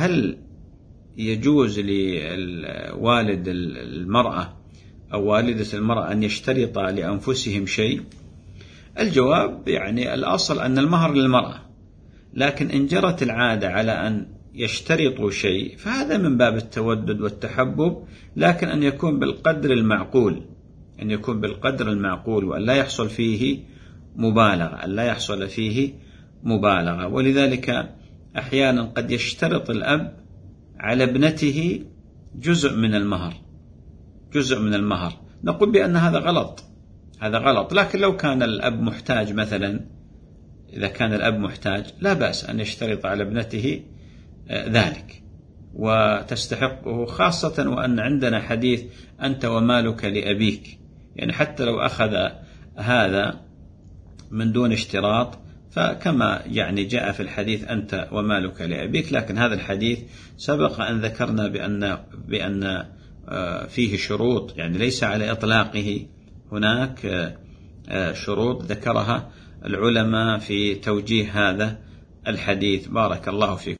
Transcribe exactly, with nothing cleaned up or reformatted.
هل يجوز لوالد المرأة أو والدة المرأة أن يشترط لأنفسهم شيء؟ الجواب يعني الأصل أن المهر للمرأة، لكن إن جرت العادة على أن يشترطوا شيء فهذا من باب التودد والتحبب، لكن أن يكون بالقدر المعقول، أن يكون بالقدر المعقول وأن لا يحصل فيه مبالغة، أن لا يحصل فيه مبالغة. ولذلك أحيانا قد يشترط الأب على ابنته جزء من المهر، جزء من المهر، نقول بأن هذا غلط، هذا غلط. لكن لو كان الأب محتاج مثلا، إذا كان الأب محتاج لا بأس أن يشترط على ابنته ذلك وتستحقه، خاصة وأن عندنا حديث أنت ومالك لأبيك، يعني حتى لو أخذ هذا من دون اشتراط فكما يعني جاء في الحديث أنت ومالك لأبيك، لكن هذا الحديث سبق أن ذكرنا بأن بأن فيه شروط، يعني ليس على إطلاقه، هناك شروط ذكرها العلماء في توجيه هذا الحديث. بارك الله فيكم.